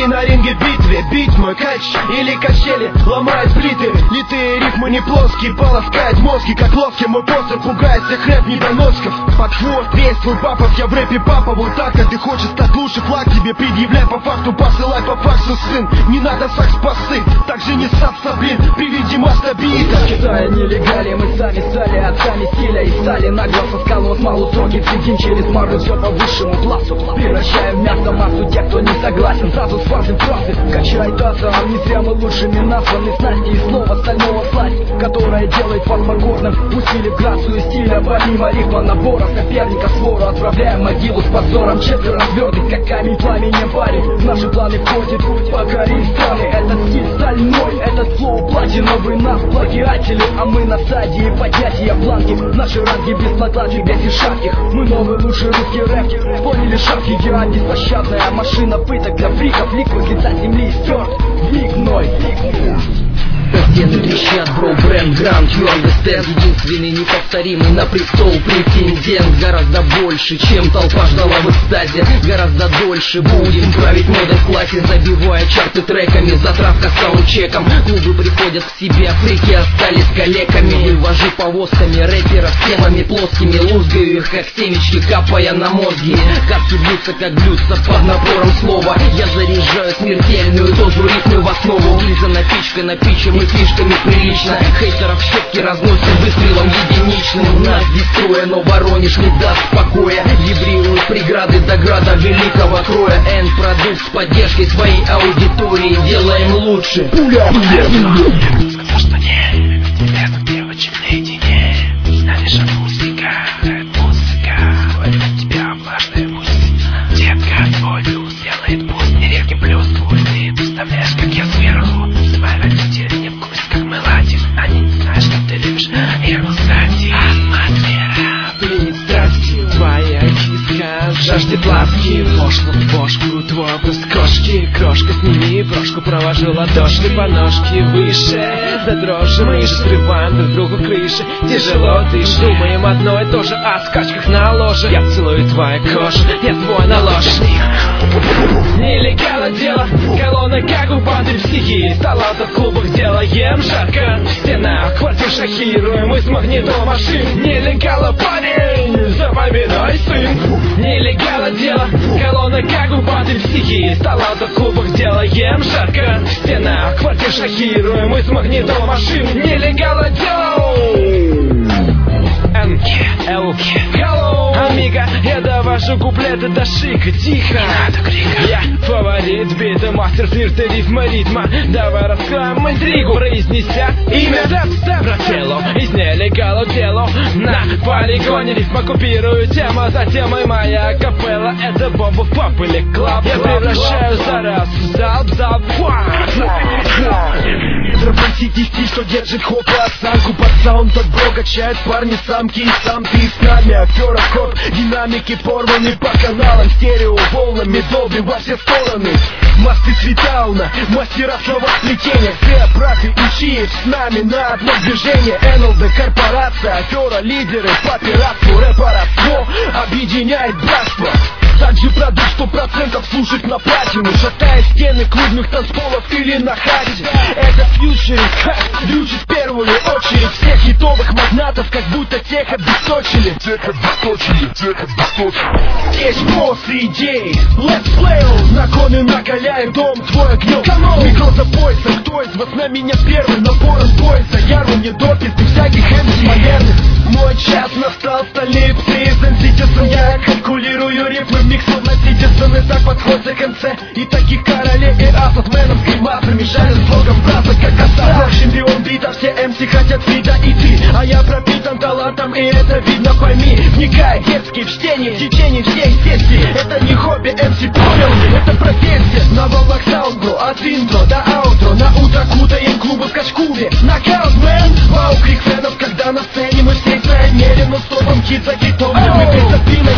на ринге битве. Бить мой кач или качели ломает плиты. Литые рифмы не плоские, полоскает мозги как ловки. Мой посох пугает всех рэп-недоносков. Под хвост весь твой папов, я в рэпе папа. Вот так, а ты хочешь стать лучше, флаг тебе предъявляй по факту. Посылай по факсу, сын, не надо сакс посы. Так же не ссаться, блин, приведи масштабита. Китая нелегали, мы сами стали отцами стиля и стали нагло со скалу смалу сроки. Сидим через мары, все по высшему классу. Превращаем в мясо массу тех, кто не согласен. Сразу сфазы фразы, качай тазом. Не зря мы лучшими названы. Снасти и слова стального сласть, которая делает вас покорным. Усилив грацию стиля, помимо рифма набора соперника свору отправляем могилу с позором. Четверо звездных, как камень пламенем парень. В наши планы входит покорить страны. Этот стиль стальной, этот флоу платиновый. Нас плагиатели, а мы на стадии поднятия планки. Наши ранги без накладки, без и шатких. Мы новый лучший русский рэп. Поняли шапки, я беспощадная машина пыток для фриков. Ликвид с лица земли стерт, двигной. Стены трещат, бро, бренд, гранд, твердый стенд. Единственный неповторимый на престол претендент. Гораздо больше, чем толпа ждала в экстазе. Гораздо дольше будем править модой в классе. Забивая чарты треками, затравка саундчеком. Клубы приходят к себе, фрики остались калеками. Вывожу повозками рэперов с темами плоскими. Лузгаю их, как семечки, капая на мозги. Капки бьются, как блюдца под напором слова. Я заряжаю смертельную дозу рифмы в основу. Вылизана пичка на пиче, мы фишками прилично. Хейтеров щепки разносим выстрелом единичным. Нас дестроя, но Воронеж не даст покоя. Вибрируют преграды до града великого кроя. Энд-продукт с поддержкой своей аудитории. Делаем лучше. Пуля! Сказал, что не интересно, где очень наедине. Знаешь, музыка, говорит от тебя влажная пусть. Детка, твой плюс делает пусть нередкий плюс. Твой ты представляешь, как я сверху. Твои родители не в курсе, как мы ладим. Они не знают, что ты любишь. Я был кстати, атмосфера пленит страсти. Твоя киска жаждет ласки. Пошло в бошку твой образ кошки. Крошка, сними брошку, провожу ладошкой по ножке выше. До дрожи мы же срываем друг другу крыши. Тяжело дышишь, думаем одно и то же о скачках на ложе. Я целую твою кожу, я твой наложник. Нелегально дело, колонна как у банды психи. Столата в клубах делаем жарко. В стенах квартир шахируем из магнитомашин. Нелегально парень, запоминай, сын. Нелегально дело, колонна как у банды психи. Столата в клубах делаем жарко. В стенах квартир шахируем из магнитомашин. Нелегально дело. Hello, амиго, я довожу куплеты до шика. Тихо, я фаворит бита, мастер флирта, рифма, ритма. Давай раскроем интригу, произнеся имя Брателло. Из нелегала дело на полигоне. Рифма купирую тема за темой. Моя капелла — это бомба в пап или клаб. Я превращаю за раз в залп. Тропансите стиль, что держит хопа, осанку под саунд от бро качают парни самки и сам ты с нами. Актера код, динамики порваны по каналам. Стерео волнами долбим во все стороны. Мосты цветауна, мастера словосплетения. Все прахи ищи с нами на одно движение. НЛД корпорация, афера, лидеры по пиратству. Рэпоровство объединяет братство. Также продукт 100% служит на платину. Шатая стены клубных танцполов или на хате. Это фьючеринг, дрючит в первую очередь всех хитовых магнатов, как будто тех обесточили. Здесь боссы идей, let's play. Законы накаляем дом, твой огнем. Микро за поясом, кто из вас на меня первый? Напор с пояса, яру не допит, без всяких MC модерных. Мой час настал, столицы из Ситизен. Я калькулирую рифмы в микс, словно Ситизен. И так подходит к МЦ и таких королей и асов. Мэном с гримасами, жарят с блогом брата, как оса. Чемпион бита, все MC хотят вида и ты. А я пропитан талантом, и это видно, пойми. Вникай, детский в чтение, в течение всей сессии. Это не хобби, MC, понял? Это профессия. На волнах саундбро, от интро до аутро. На утро кутаем клубы в Качкуве. Нокаут, мэн, вау, крик фенов, когда на сцене мы всей своей мере. Но стопом хит за хитом, мы прицеплены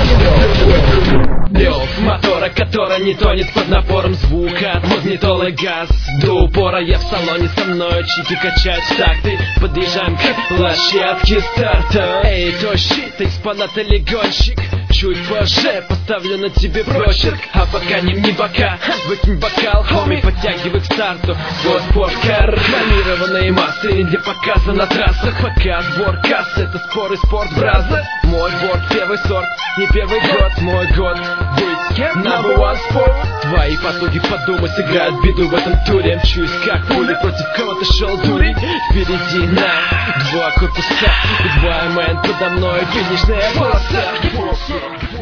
к Рев мотора, который не тонет под напором звука. Магнитолы газ до упора. Я в салоне, со мной чики качают такты. Подъезжаем к площадке старта. Эй, тощий, ты экспонат или гонщик? чуть позже поставлю на тебе прочерк. А пока не бока, выкинь бокал, хоми, подтягивай к старту свой спорткар. Тонированные массы для показа на трассах. Пока сбор касс, это споры спорт, браза. Мой борт первый сорт, не первый год. Мой год быть number one sport. Твои потуги подумай, сыграют беду в этом туре. Мчусь как пуля против кого-то шел дурить. Впереди нам два корпуса, Goodbye, man, подо мной финишная полоса.